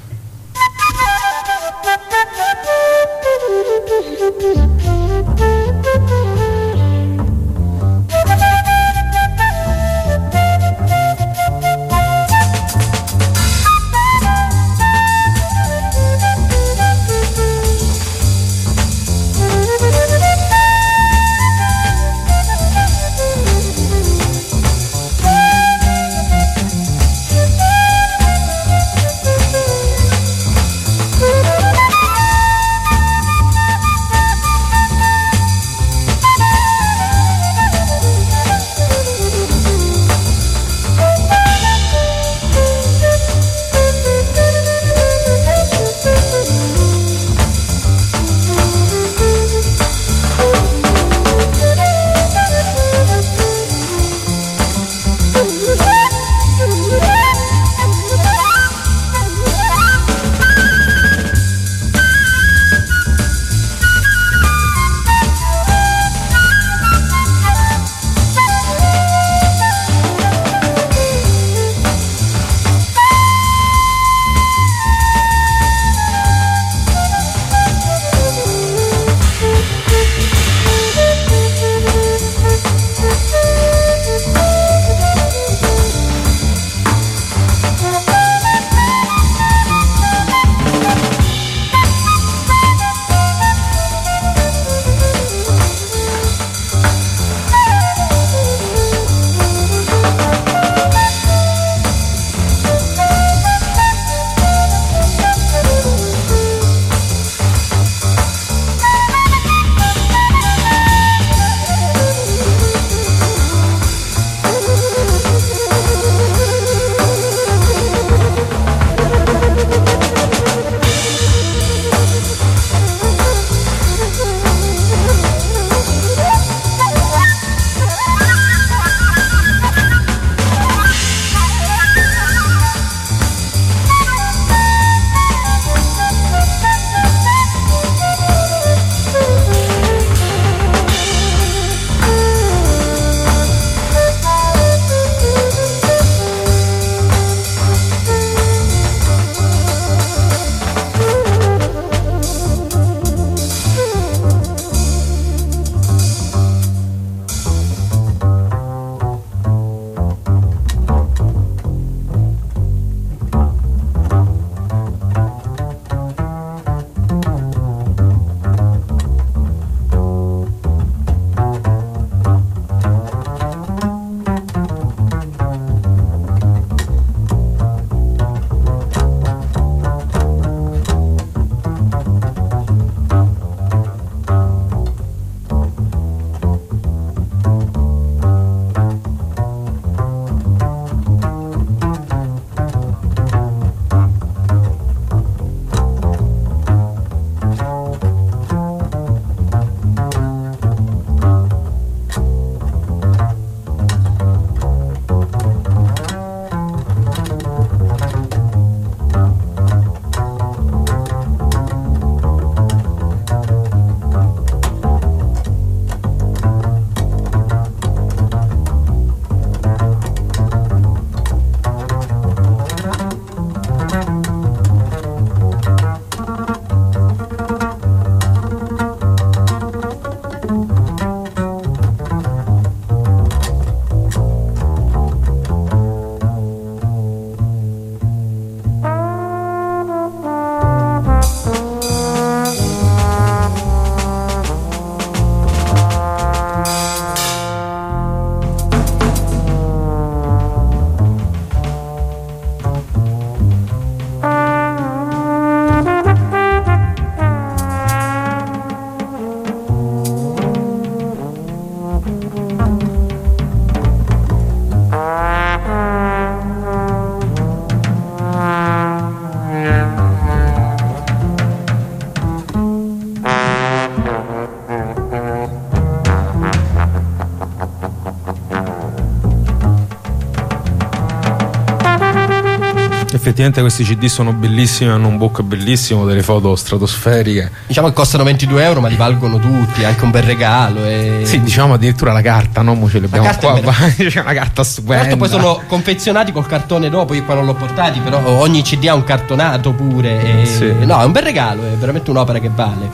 Effettivamente questi C D sono bellissimi, hanno un book bellissimo, delle foto stratosferiche. Diciamo che costano ventidue euro, ma li valgono tutti, anche un bel regalo. E... Sì, diciamo addirittura la carta, no? Mo ce l'abbiamo qua, c'è una carta stupenda. Certo, poi sono confezionati col cartone dopo, io qua non l'ho portati, però ogni C D ha un cartonato pure. E... Sì. No, è un bel regalo, è veramente un'opera che vale.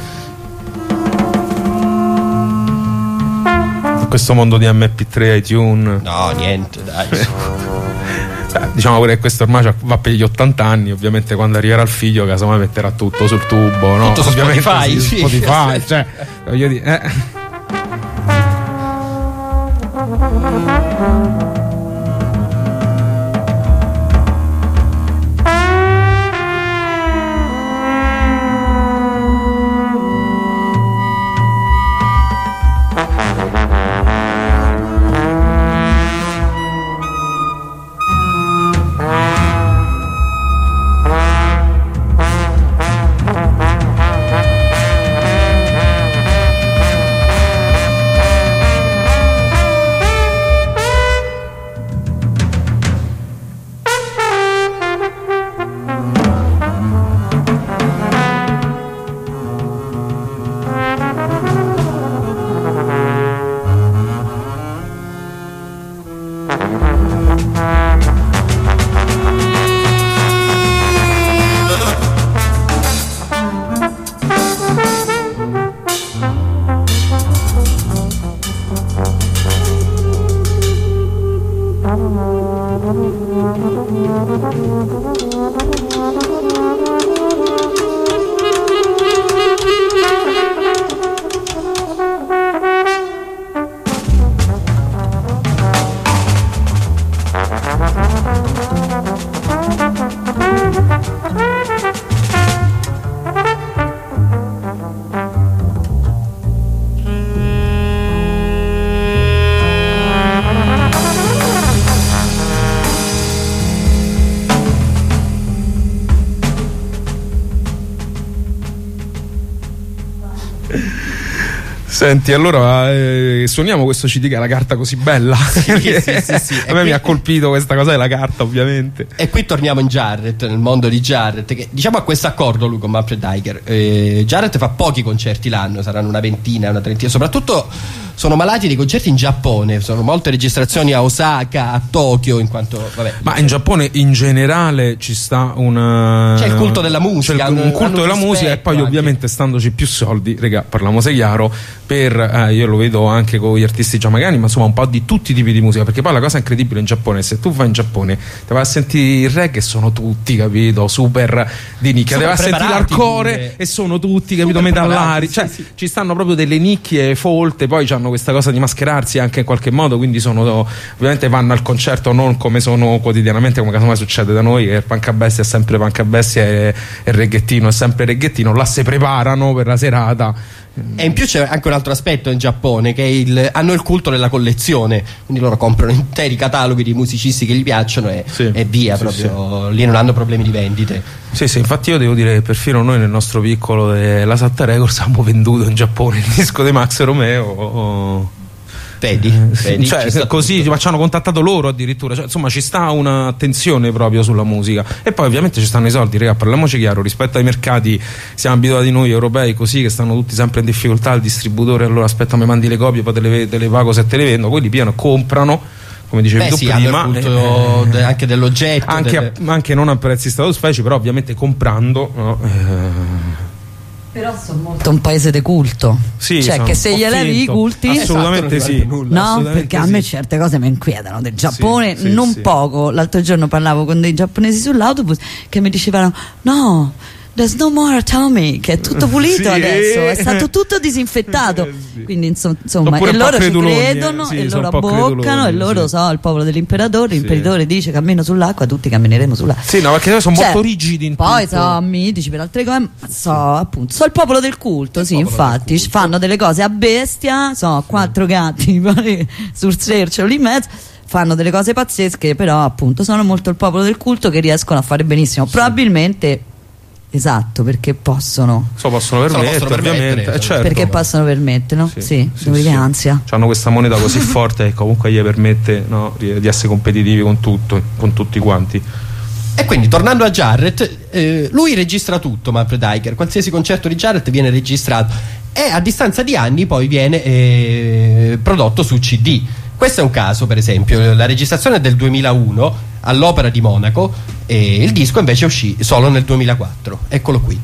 Questo mondo di M P tre, iTunes. No, niente, dai. Diciamo pure che questo ormai va per gli ottanta anni, ovviamente quando arriverà il figlio casomai metterà tutto sul tubo, no? Tutto su ovviamente Spotify, sì, sì. Spotify, cioè, voglio dire, eh. Senti, allora eh, suoniamo questo C D che ha la carta così bella. Sì, sì, sì, sì. A me mi ha colpito questa cosa della carta, ovviamente. E qui torniamo in Jarrett, nel mondo di Jarrett, che diciamo ha questo accordo lui con Manfred Eicher. eh, Jarrett fa pochi concerti l'anno, saranno una ventina, una trentina, soprattutto sono malati dei concerti in Giappone, sono molte registrazioni a Osaka, a Tokyo, in quanto vabbè, ma in Giappone in generale ci sta un c'è il culto della musica, c'è un culto della musica, e poi anche, ovviamente standoci più soldi, regà, parliamose chiaro, per eh, io lo vedo anche con gli artisti giamaicani, ma insomma un po' di tutti i tipi di musica, perché poi la cosa incredibile in Giappone, se tu vai in Giappone te vai a sentire il reggae, sono tutti, capito, super di nicchia, te vai a sentire l'hardcore pure, e sono tutti, capito, metallari, cioè sì, sì. Ci stanno proprio delle nicchie folte, poi hanno questa cosa di mascherarsi anche in qualche modo, quindi sono, ovviamente vanno al concerto non come sono quotidianamente, come casomai succede da noi, che il punk a bestia è sempre punk a bestia e il reggaettino è sempre reggaettino, là si preparano per la serata. E in più c'è anche un altro aspetto in Giappone, che è il, hanno il culto della collezione, quindi loro comprano interi cataloghi di musicisti che gli piacciono e, sì, e via, sì, proprio sì. Lì non hanno problemi di vendite. Sì, sì, infatti io devo dire che perfino noi nel nostro piccolo della Satta Records abbiamo venduto in Giappone il disco di Max Romeo. Oh. Vedi, vedi, cioè, così ma ci hanno contattato loro addirittura, cioè, insomma ci sta un'attenzione proprio sulla musica, e poi ovviamente ci stanno i soldi, raga, parliamoci chiaro, rispetto ai mercati siamo abituati noi europei così, che stanno tutti sempre in difficoltà, il distributore allora aspetta mi mandi le copie, poi te le, te le pago se te le vendo, quelli piano comprano, come dicevi Beh, tu sì, prima, hanno il culto eh, anche dell'oggetto, anche, delle... a, anche non a prezzi stratosferici, però ovviamente comprando, no? eh, Però sono molto un paese de culto, sì, cioè che se gli levi i culti, assolutamente esatto, sì, nulla, no, assolutamente perché a sì. me certe cose mi inquietano del Giappone, sì, sì, non sì. poco. L'altro giorno parlavo con dei giapponesi sull'autobus che mi dicevano no, there's no more Atomic, che è tutto pulito sì. Adesso è stato tutto disinfettato, sì. Quindi insomma, insomma e loro ci credono, eh. sì, e loro abboccano, e loro sì. So il popolo dell'imperatore, sì. L'imperatore dice cammino sull'acqua, tutti cammineremo sull'acqua, sì, no, perché sono cioè, molto rigidi in poi tutto. So mitici per altre cose, ma so appunto so il popolo del culto, il sì, infatti fanno delle cose a bestia, so quattro gatti sul cerchio lì in mezzo, fanno delle cose pazzesche, però appunto sono molto il popolo del culto, che riescono a fare benissimo, sì. Probabilmente esatto, perché possono so, possono permettere, ovviamente, eh, certo. Perché possono permettere, no? Sì, sì, sì, sì. Ansia. Hanno questa moneta così forte che comunque gli permette, no, di essere competitivi con tutto, con tutti quanti. E quindi tornando a Jarrett, eh, lui registra tutto, Manfred Eicher, qualsiasi concerto di Jarrett viene registrato e a distanza di anni poi viene eh, prodotto su C D. Questo è un caso, per esempio, la registrazione è del duemilauno all'Opera di Monaco e il disco invece uscì solo nel duemilaquattro. Eccolo qui.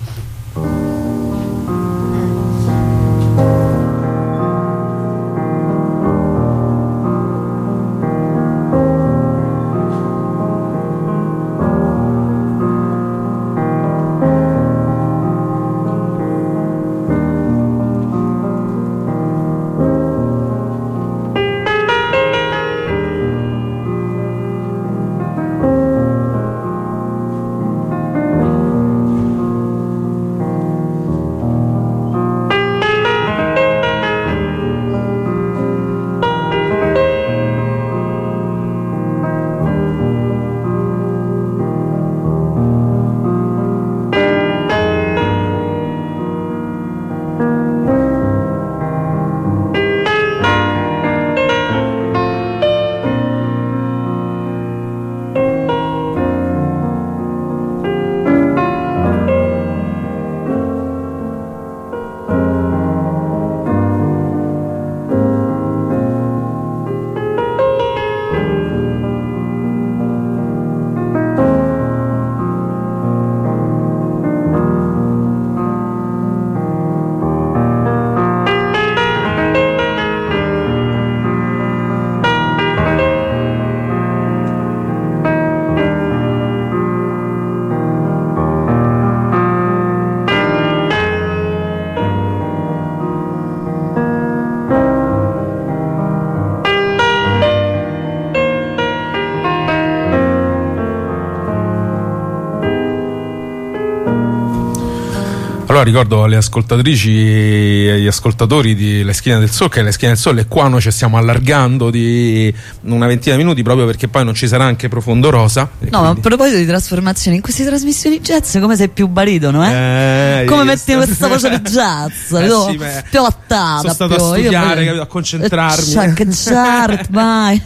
Allora ricordo alle ascoltatrici e agli ascoltatori di Le Schiene del Sole che Le Schiene del Sole qua noi ci stiamo allargando di una ventina di minuti proprio perché poi non ci sarà anche Profondo Rosa. No, quindi... ma a proposito di trasformazioni, in queste trasmissioni jazz come sei più baritono, eh? eh come metti questa voce di jazz? eh, no? sì, beh, più attata. sono stato più. a studiare, Io, capito, a concentrarmi. Che Jarrett, mai.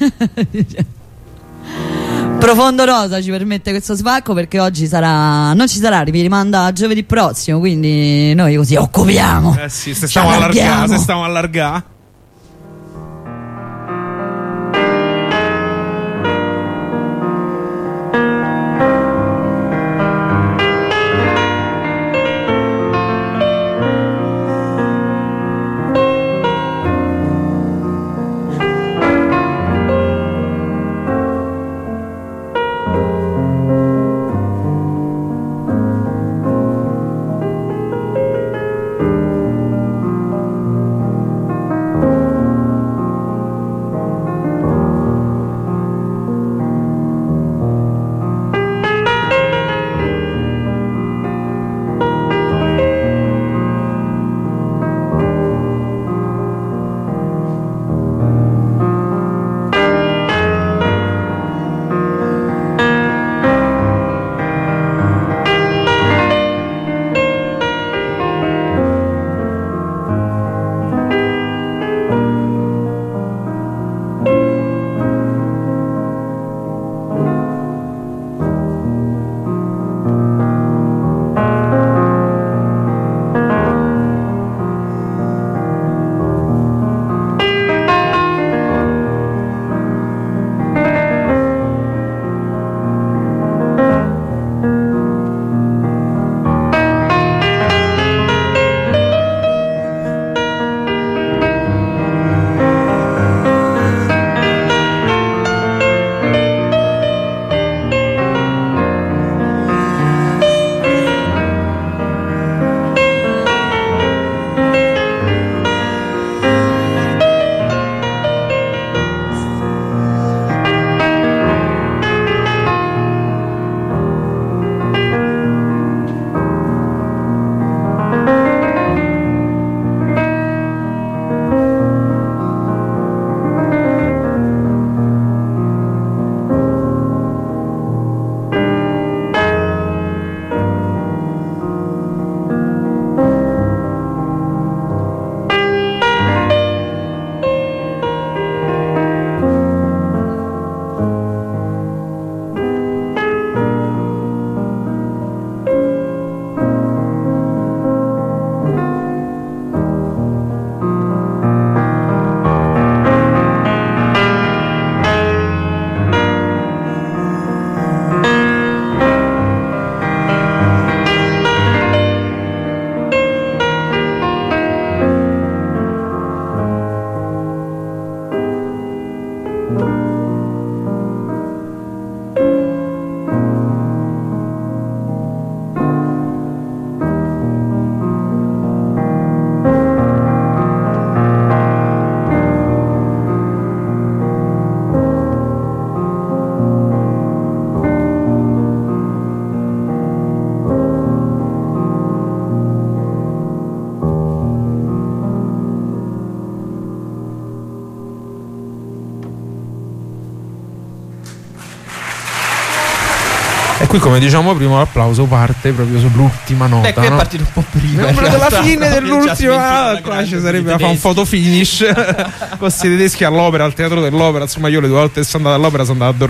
Profondo Rosa ci permette questo sbacco perché oggi sarà non ci sarà, vi rimanda a giovedì prossimo, quindi noi così occupiamo. Eh sì, se stiamo allargando, se stiamo allargando. E qui, come diciamo prima, l'applauso parte proprio sull'ultima nota. Beh, qui no? è partito un po' prima. Dalla fine dell'ultima, ah, qua ci sarebbe da fare un photo finish con questi tedeschi all'opera, al teatro dell'opera. Insomma, io le due volte che sono andato all'opera sono andato a dormire.